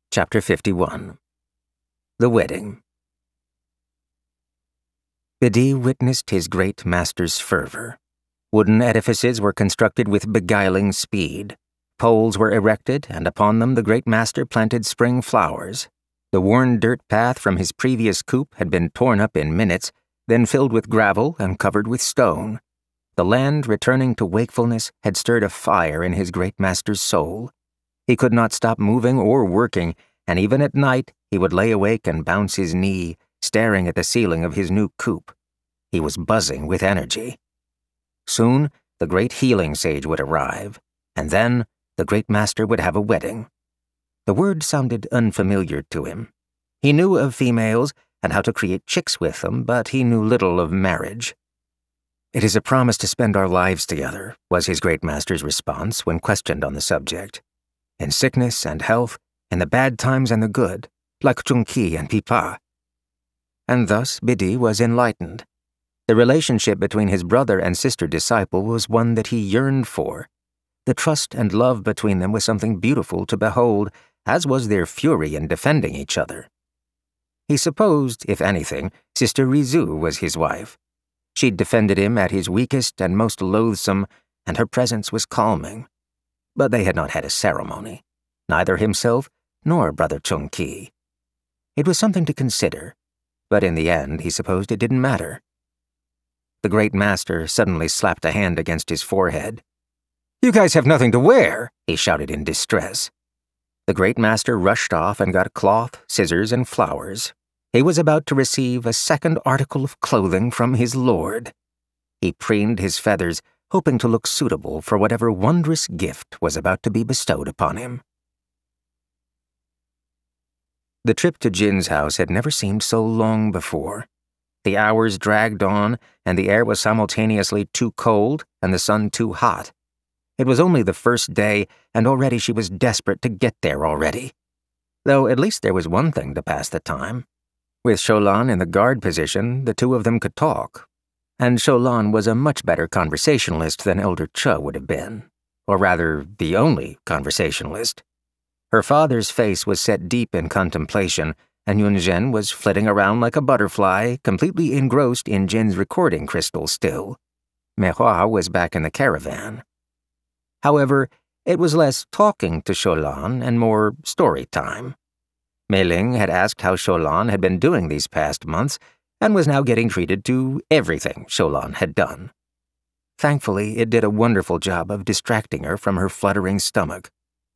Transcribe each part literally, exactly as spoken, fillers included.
Chapter fifty-one. The Wedding. Bidi witnessed his great master's fervor. Wooden edifices were constructed with beguiling speed. Poles were erected, and upon them the great master planted spring flowers. The worn dirt path from his previous coop had been torn up in minutes, then filled with gravel and covered with stone. The land, returning to wakefulness, had stirred a fire in his great master's soul. He could not stop moving or working, and even at night he would lay awake and bounce his knee, staring at the ceiling of his new coop. He was buzzing with energy. Soon, the great healing sage would arrive, and then the great master would have a wedding. The word sounded unfamiliar to him. He knew of females and how to create chicks with them, but he knew little of marriage. "It is a promise to spend our lives together," was his great master's response when questioned on the subject. "In sickness and health, in the bad times and the good, like Chungki and Pipa." And thus Bidi was enlightened. The relationship between his brother and sister disciple was one that he yearned for. The trust and love between them was something beautiful to behold, as was their fury in defending each other. He supposed, if anything, Sister Rizu was his wife. She'd defended him at his weakest and most loathsome, and her presence was calming. But they had not had a ceremony, neither himself nor Brother Chungki. It was something to consider, but in the end he supposed it didn't matter. The great master suddenly slapped a hand against his forehead. "You guys have nothing to wear!" he shouted in distress. The great master rushed off and got cloth, scissors, and flowers. He was about to receive a second article of clothing from his lord. He preened his feathers, hoping to look suitable for whatever wondrous gift was about to be bestowed upon him. The trip to Jin's house had never seemed so long before. The hours dragged on, and the air was simultaneously too cold and the sun too hot. It was only the first day, and already she was desperate to get there already. Though at least there was one thing to pass the time. With Sholan in the guard position, the two of them could talk. And Sholan was a much better conversationalist than Elder Che would have been. Or rather, the only conversationalist. Her father's face was set deep in contemplation, and Yunzhen was flitting around like a butterfly, completely engrossed in Jin's recording crystal still. Mehua was back in the caravan. However, it was less talking to Sholan and more story time. Mei Ling had asked how Sholan had been doing these past months, and was now getting treated to everything Sholan had done. Thankfully, it did a wonderful job of distracting her from her fluttering stomach.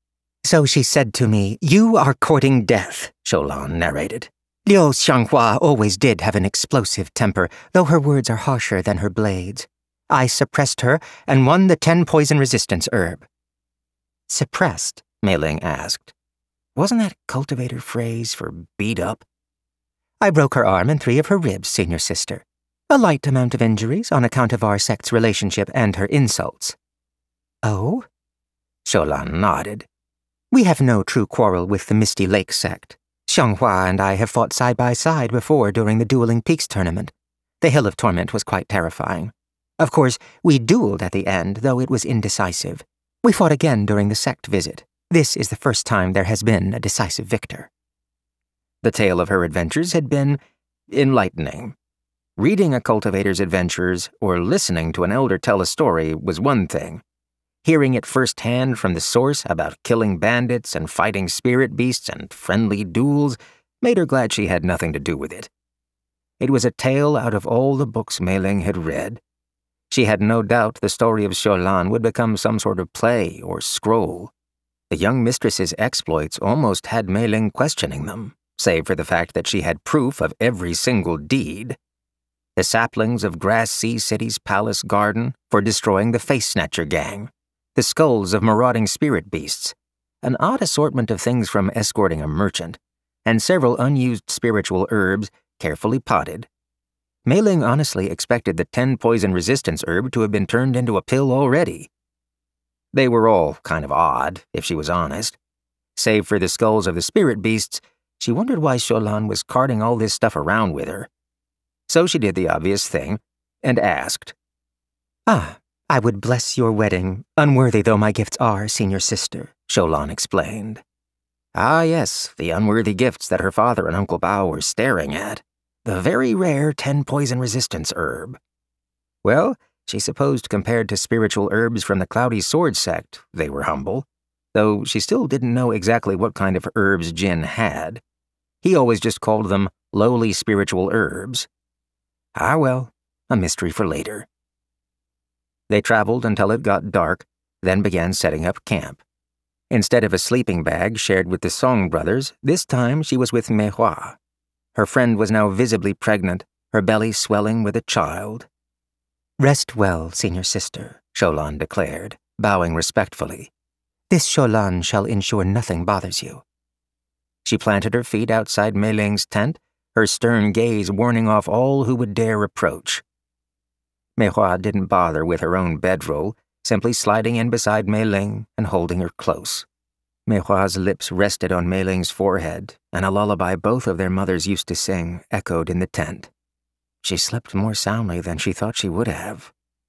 "So she said to me, 'You are courting death,'" Sholan narrated. "Liu Xianghua always did have an explosive temper, though her words are harsher than her blades. I suppressed her and won the ten poison resistance herb." "Suppressed?" Mei Ling asked. Wasn't that cultivator phrase for beat up? "I broke her arm and three of her ribs, senior sister. A light amount of injuries on account of our sect's relationship and her insults." "Oh?" Sholan nodded. "We have no true quarrel with the Misty Lake sect. Xianghua and I have fought side by side before during the Dueling Peaks tournament. The Hill of Torment was quite terrifying. Of course, we dueled at the end, though it was indecisive. We fought again during the sect visit. This is the first time there has been a decisive victor." The tale of her adventures had been enlightening. Reading a cultivator's adventures or listening to an elder tell a story was one thing. Hearing it firsthand from the source about killing bandits and fighting spirit beasts and friendly duels made her glad she had nothing to do with it. It was a tale out of all the books Mei Ling had read. She had no doubt the story of Sholan would become some sort of play or scroll. The young mistress's exploits almost had Mei Ling questioning them, save for the fact that she had proof of every single deed. The saplings of Grass Sea City's palace garden for destroying the Face Snatcher gang, the skulls of marauding spirit beasts, an odd assortment of things from escorting a merchant, and several unused spiritual herbs carefully potted. Mei Ling honestly expected the ten poison resistance herb to have been turned into a pill already. They were all kind of odd, if she was honest. Save for the skulls of the spirit beasts, she wondered why Sholan was carting all this stuff around with her. So she did the obvious thing, and asked. "Ah, I would bless your wedding, unworthy though my gifts are, senior sister," Sholan explained. Ah, yes, the unworthy gifts that her father and Uncle Bao were staring at. The very rare ten poison resistance herb. Well, she supposed compared to spiritual herbs from the Cloudy Sword sect, they were humble, though she still didn't know exactly what kind of herbs Jin had. He always just called them lowly spiritual herbs. Ah well, a mystery for later. They traveled until it got dark, then began setting up camp. Instead of a sleeping bag shared with the Song brothers, this time she was with Mei Hua. Her friend was now visibly pregnant, her belly swelling with a child. "Rest well, senior sister," Sholan declared, bowing respectfully. "This Sholan shall ensure nothing bothers you." She planted her feet outside Mei Ling's tent, her stern gaze warning off all who would dare approach. Mei Hua didn't bother with her own bedroll, simply sliding in beside Mei Ling and holding her close. Mei Hua's lips rested on Mei Ling's forehead, and a lullaby both of their mothers used to sing echoed in the tent. She slept more soundly than she thought she would have.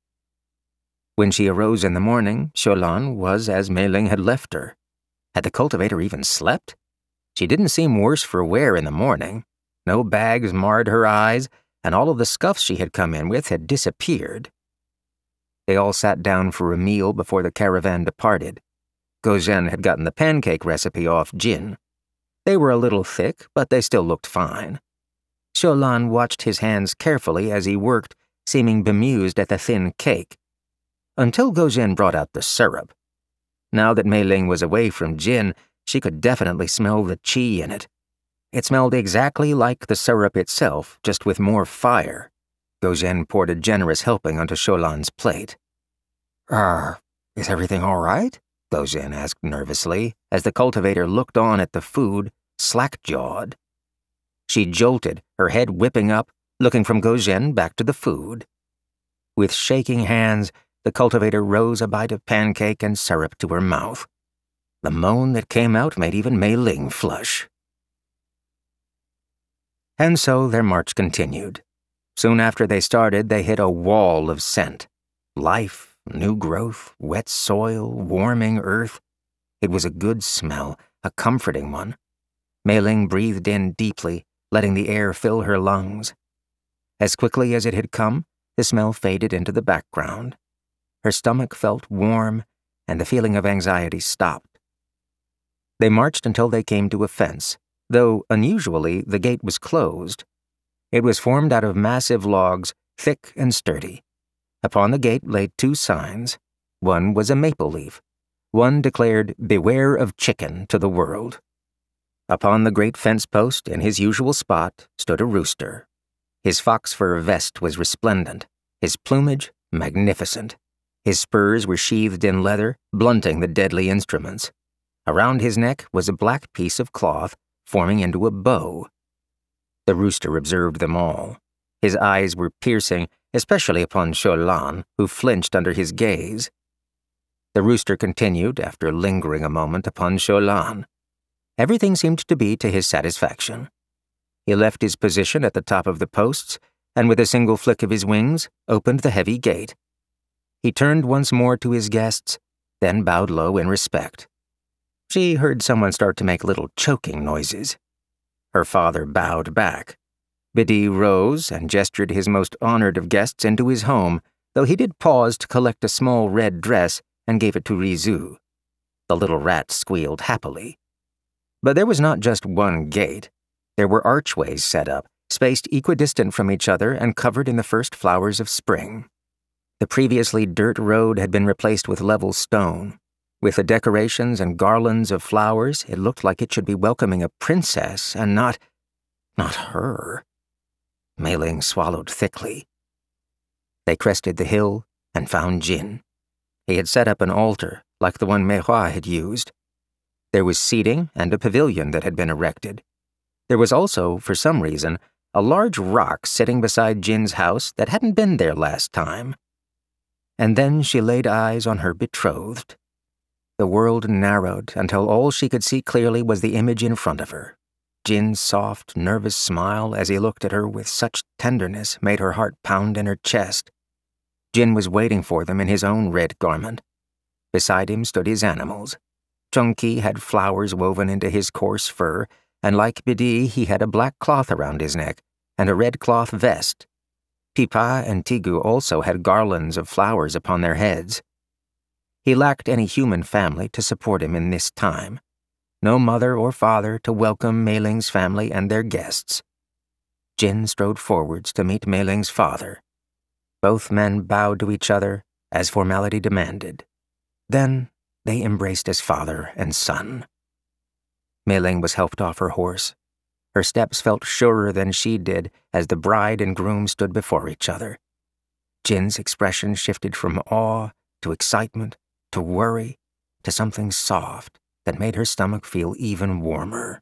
When she arose in the morning, Sholan was as Mei Ling had left her. Had the cultivator even slept? She didn't seem worse for wear in the morning. No bags marred her eyes, and all of the scuffs she had come in with had disappeared. They all sat down for a meal before the caravan departed. Gozhen had gotten the pancake recipe off Jin. They were a little thick, but they still looked fine. Sholan watched his hands carefully as he worked, seeming bemused at the thin cake. Until Gozhen brought out the syrup. Now that Mei Ling was away from Jin, she could definitely smell the qi in it. It smelled exactly like the syrup itself, just with more fire. Gozhen poured a generous helping onto Sholan's plate. "Er, is everything all right?" Gozhen asked nervously, as the cultivator looked on at the food, slack-jawed. She jolted, her head whipping up, looking from Gozhen back to the food. With shaking hands, the cultivator rose a bite of pancake and syrup to her mouth. The moan that came out made even Mei Ling flush. And so their march continued. Soon after they started, they hit a wall of scent. Life, new growth, wet soil, warming earth. It was a good smell, a comforting one. Mei Ling breathed in deeply, letting the air fill her lungs. As quickly as it had come, the smell faded into the background. Her stomach felt warm, and the feeling of anxiety stopped. They marched until they came to a fence, though unusually the gate was closed. It was formed out of massive logs, thick and sturdy. Upon the gate lay two signs. One was a maple leaf. One declared, "Beware of chicken" to the world. Upon the great fence post, in his usual spot, stood a rooster. His fox fur vest was resplendent, his plumage magnificent. His spurs were sheathed in leather, blunting the deadly instruments. Around his neck was a black piece of cloth, forming into a bow. The rooster observed them all. His eyes were piercing, especially upon Sholan, who flinched under his gaze. The rooster continued, after lingering a moment upon Sholan. Everything seemed to be to his satisfaction. He left his position at the top of the posts, and with a single flick of his wings, opened the heavy gate. He turned once more to his guests, then bowed low in respect. She heard someone start to make little choking noises. Her father bowed back. Bidi rose and gestured his most honored of guests into his home, though he did pause to collect a small red dress and gave it to Rizu. The little rat squealed happily. But there was not just one gate. There were archways set up, spaced equidistant from each other and covered in the first flowers of spring. The previously dirt road had been replaced with level stone. With the decorations and garlands of flowers, it looked like it should be welcoming a princess and not... not her. Mei Ling swallowed thickly. They crested the hill and found Jin. He had set up an altar, like the one Mei Hua had used. There was seating and a pavilion that had been erected. There was also, for some reason, a large rock sitting beside Jin's house that hadn't been there last time. And then she laid eyes on her betrothed. The world narrowed until all she could see clearly was the image in front of her. Jin's soft, nervous smile as he looked at her with such tenderness made her heart pound in her chest. Jin was waiting for them in his own red garment. Beside him stood his animals. Chunky had flowers woven into his coarse fur, and like Bidi, he had a black cloth around his neck and a red cloth vest. Pipa and Tigu also had garlands of flowers upon their heads. He lacked any human family to support him in this time. No mother or father to welcome Mei Ling's family and their guests. Jin strode forwards to meet Mei Ling's father. Both men bowed to each other, as formality demanded. Then they embraced as father and son. Mei Ling was helped off her horse. Her steps felt surer than she did as the bride and groom stood before each other. Jin's expression shifted from awe to excitement to worry to something soft that made her stomach feel even warmer.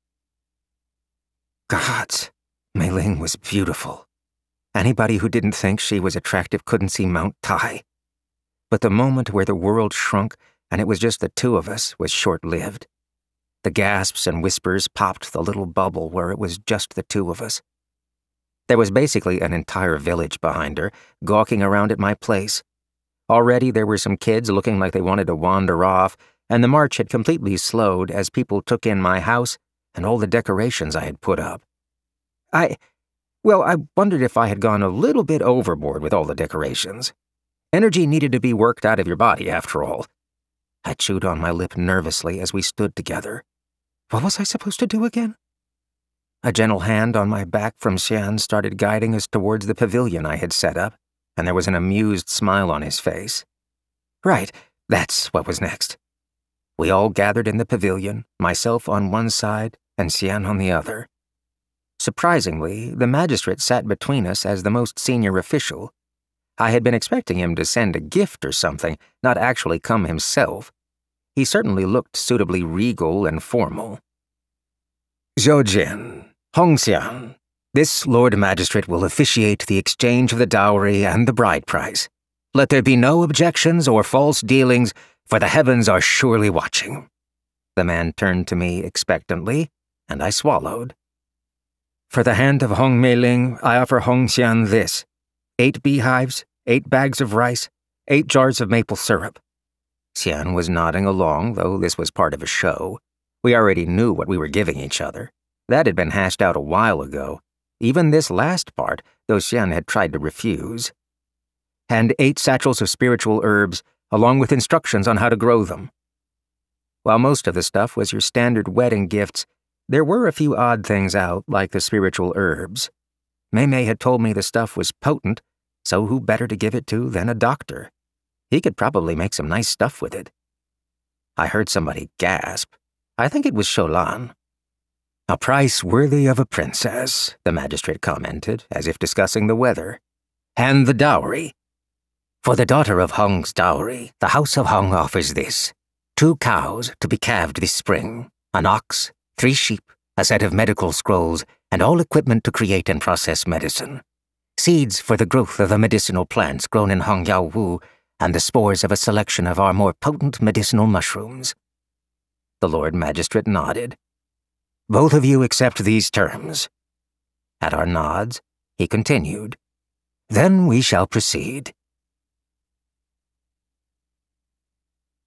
Gods, Mei Ling was beautiful. Anybody who didn't think she was attractive couldn't see Mount Tai. But the moment where the world shrunk and it was just the two of us was short-lived. The gasps and whispers popped the little bubble where it was just the two of us. There was basically an entire village behind her, gawking around at my place. Already there were some kids looking like they wanted to wander off, and the march had completely slowed as people took in my house and all the decorations I had put up. I, well, I wondered if I had gone a little bit overboard with all the decorations. Energy needed to be worked out of your body, after all. I chewed on my lip nervously as we stood together. What was I supposed to do again? A gentle hand on my back from Xian started guiding us towards the pavilion I had set up, and there was an amused smile on his face. Right, that's what was next. We all gathered in the pavilion, myself on one side and Xian on the other. Surprisingly, the magistrate sat between us as the most senior official. I had been expecting him to send a gift or something, not actually come himself. He certainly looked suitably regal and formal. Zhou Jin, Hong Xian, this Lord Magistrate will officiate the exchange of the dowry and the bride price. Let there be no objections or false dealings, for the heavens are surely watching. The man turned to me expectantly, and I swallowed. For the hand of Hong Mei Ling, I offer Hong Xian this. Eight beehives, eight bags of rice, eight jars of maple syrup. Xian was nodding along, though this was part of a show. We already knew what we were giving each other. That had been hashed out a while ago. Even this last part, though Xian had tried to refuse. And eight satchels of spiritual herbs, along with instructions on how to grow them. While most of the stuff was your standard wedding gifts, there were a few odd things out, like the spiritual herbs. Mei Mei had told me the stuff was potent, so who better to give it to than a doctor? He could probably make some nice stuff with it. I heard somebody gasp. I think it was Sholan. A price worthy of a princess, the magistrate commented, as if discussing the weather. And the dowry. For the daughter of Hong's dowry, the House of Hong offers this. Two cows to be calved this spring, an ox, three sheep, a set of medical scrolls, and all equipment to create and process medicine. Seeds for the growth of the medicinal plants grown in Hongyao Wu, and the spores of a selection of our more potent medicinal mushrooms. The Lord Magistrate nodded. Both of you accept these terms. At our nods, he continued. Then we shall proceed.